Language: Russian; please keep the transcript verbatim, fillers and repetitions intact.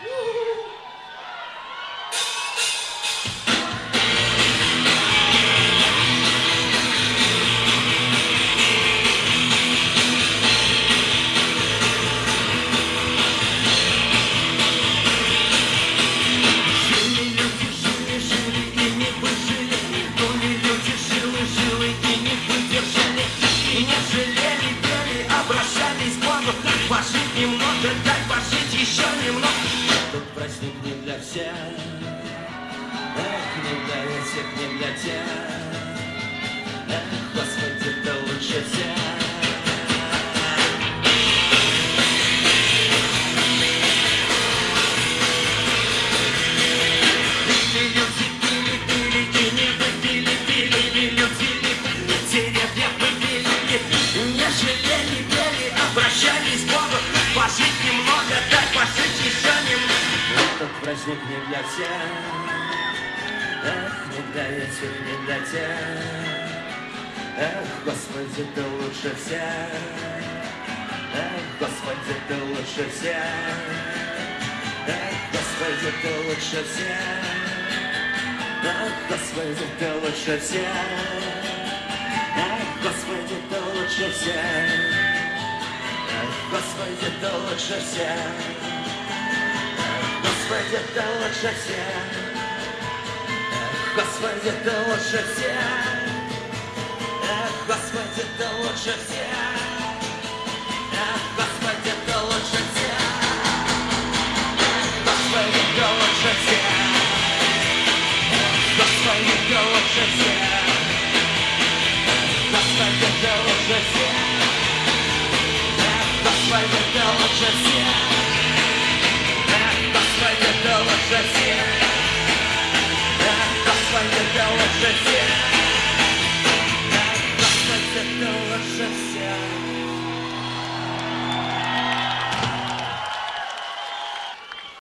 Пожить немного, дай пожить еще немного. Этот праздник не для всех, эх, не для этих, не для тех. Эх, Господи, ты лучше всех. Пожить немного, дай пожить еще немного. Этот праздник не для всех, эх, не для этих, не для тех. Эх, Господи, ты лучше всех. Эх, Господи, ты лучше всех. Эх, Господи, ты лучше всех. Эх, Господи, ты лучше всех. Эх, Господи, ты лучше всех. Господи, ты лучше всех. Господи, ты лучше всех. Господи, ты лучше всех. Господи, ты лучше всех. Господи, ты лучше всех. Господи, ты лучше всех. Господи, ты лучше всех. Господи, ты лучше всех. Господи, ты лучше всех. Господи, ты лучше всех. Господи, ты лучше всех.